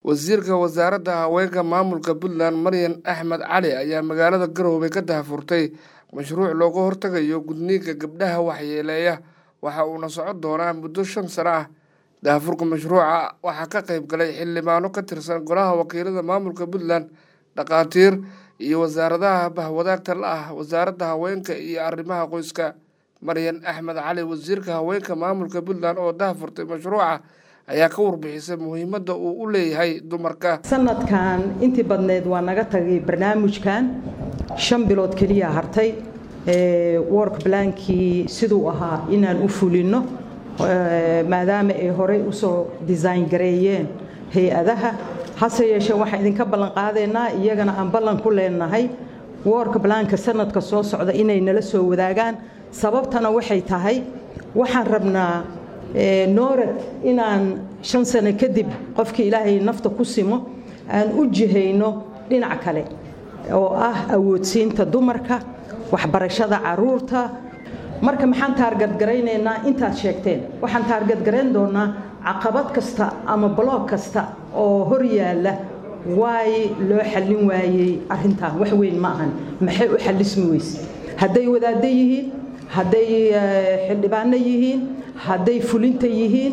wasiirka wasaaradda haweenka maamulka Puntland Maryan Axmed Cali ayaa magaalada Garowe ka daahfurtay mashruuc looga hortagayo gudniinka gabdhaha waxyeeleeya waxa uu socon doonaa muddo 5 sano ah. daahfurka mashruuca waxaa ka qayb galay xildhibaano ka tirsan golaha wakiilada maamulka Puntland, dhaqaatiir iyo wasaaradaha bahwadaagta la ah wasaaradda haweenka iyo arrimaha qoyska. Maryan Axmed Cali wasiirka haweenka maamulka Puntland oo daahfurtay mashruuca ayaa ka warbixisay muhiimadda uu u leeyahay dumarka. sanadkan intii badneed waa naga tagay barnaamijkan 5 bilood kaliya hartay work plankii sidoo ahaa inaan u fulino maadaama ay hore u soo design gareeyeen hay'adaha hase yeeshee waxa idinka ballan qaadeynaa iyagana aan ballan ku leenahay work planka sanadka soo socda inay nala soo wadaagaan. sababtana waxay tahay waxaan rabnaa noorad inaan 5 sano kadib qofkii Ilaahay nafta ku simo aan u jiheyno dhinac kale oo ah awoodsiinta dumarka, waxbarashada caruurta. marka maxaan taarget gareyneynaa intaad sheegteen waxaan taarget gareyn doonaa caqabad kasta ama block kasta oo hor yaala way loo xallin waayay arrintan wax weyn ma ahan maxay u xallismi weysay hadday wadaadda yihiin hadday xildhibaano yihiin hadday fulinta yihiin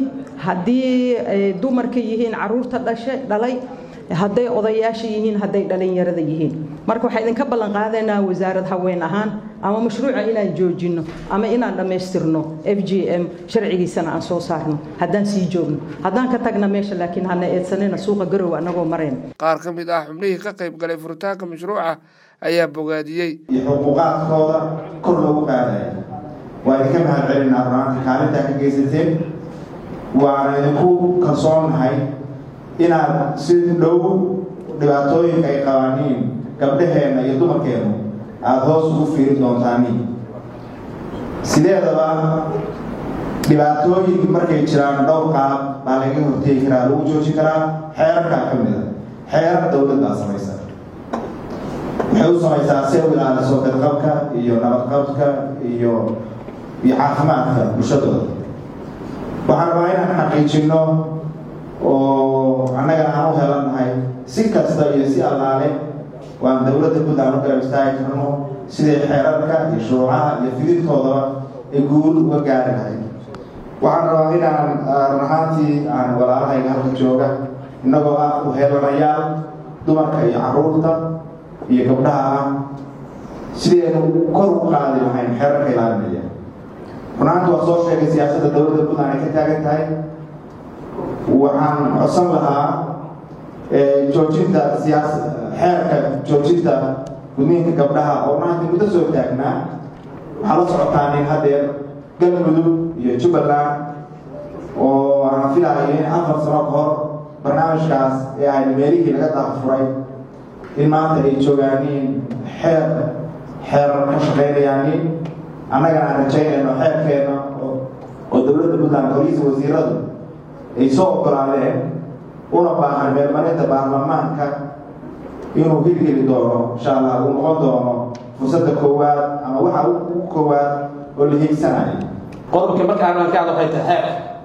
haddii dumarka yihiin caruurta dhalay hadday odayaasha yihiin hadday dhalinyarada yihiin. marka waxa idinka ballan qaadeynaa wasaarad haween ahaan ama mashruuca inaan joojino ama inaan dhameystirno FGM sharcigiisana aan soo saarno haddaan sii joogno haddaan ka tagna meesha laakiin hana eedsanayna suuqa Garowe anagoo mareen. qaar ka mid ah xubnihii ka qayb galay furitaanka mashruuca ayaa bogaadiyey xuquuqaadkooda kor loogu qaadayo. waa idinka mahadcelinaa runtii kaalinta ka geysateen waana idinku kalsoonahay inaad si dhow dhibaatooyinka ay qabaaniin gabdhaheena iyo dumarkeenu aad hoos ugu fiirin doontaani. sideedaba dhibaatooyinka markay jiraan dhowr qaab baa laga hortegi karaa lagu joojin karaa. xeerarka ka mid ah xeerar dowladda samaysa waxay u samaysaa si u ilaaliso badqabka iyo nabadqabka iyo caafimaadka bulshadooda. waxaan rabaa inaan xaqiijino oo annaga aan u helanahay si kasta iyo si allaale waan dowladda Puntland u garab istaagi karno sidii xeerarka iyo shuruucaha iyo fidintoodaba ay guul uga gaari lahayd. waxaan rabaa inaan runaantii aan walaalahayga halka jooga innagoo ah u helanayaal dumarka iyo caruurta iyo gabdhaha ah sidii aynu kor u qaadi lahayn xeerarka ilaalinaya. runaantii waa soo sheegay siyaasadda dowladda Puntland ay ka taagan tahay. waxaan codsan lahaa joojinta xeerka joojinta gudniinka gabdhaha oo maanta muddo soo taagnaa. waxaa la socotaan in haddeer Galmudug iyo Jubbaland oo aan filayo in 4 sano ka hor barnaamijkaas ee ay meelihii laga daahfuray in maanta ay joogaaniin xeer ka shaqeynayaaniin. annagana aan rajaynayno xeerkeena oo dowladda Puntland golihiisa wasiiradu ay soo ogolaadeen una baahan meelmarinta baarlamaanka inuu hirgeli doono insha Allah uu noqon doono fursadda koowaad ama waxa ugu koowaad oo la hiigsanayo. qodobka markaan ka hadlayo xeer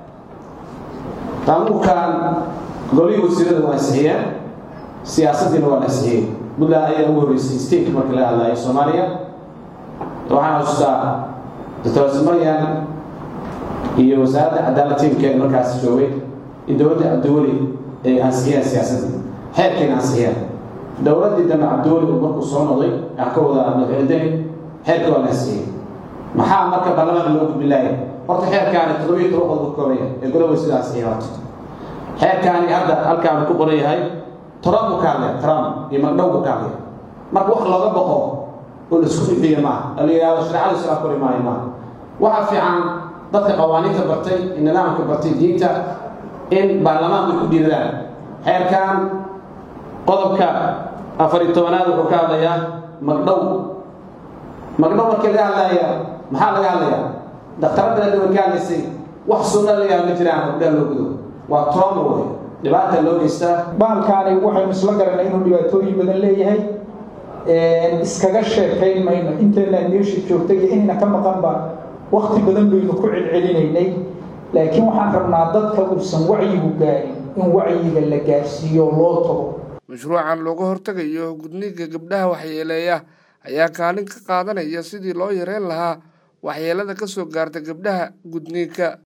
tamukan golihiisa wasiiradu waa saxiixeen siyaasadina waa saxiixeen. Puntland ayaa ugu horeysay state marka la hadlayo Soomaaliya. waxaan xustaa Dr. Maryan iyo wasaaradda cadaaladda markaas joogay in dowladda Abduwali ay ansixiyeen siyaasadda xeerkeen ansixiyeen. dowladda dambe Abduwali markuu soo noqday akooda madaxweyne xeerka waa ansixiyeen. maxaa marka baarlamaanka loo gudbilaayay horta xeerkaan 7 qodob ka kooban ee golaha sidaas iyaato. xeerkaan hadda halkaan ku qoran yahay Trump iyo magdhow ka hadlay marka wax looga baqo oo la isku fidiyo ma aliyaa sharaacada soo kori ma waxa fiican dadka qawaaniinta bartay nidaamka bartay diinta in baarlamaanku ku dhiiraan. xeerkan qodobka 14aad wuxuu ka hadlayaa magdhow markii laga hadlayo maxaa laga hadlayaa dhaqtarada dawladda wax sunnada laga ma jiraan oo loo gudo waa trauma way dhibaato loo geystaa. baalkaani waxay isla garanay inuu dhibaatooyin badan leeyahay iskaga sheekayn mayno inteena meesha joogtay inna ka maqanba waqti badan baynu ku celcelinaynay laakiin waxaan rabnaa dadka uusan wacyigu gaarin in wacyiga la gaarsiiyo loo tago. Mashruucan looga hortagayo gudniinka gabdhaha waxyeeleeya ayaa kaalin ka qaadanaya sidii loo yareyn lahaa waxyeelada ka soo gaarta gabdhaha gudniinka.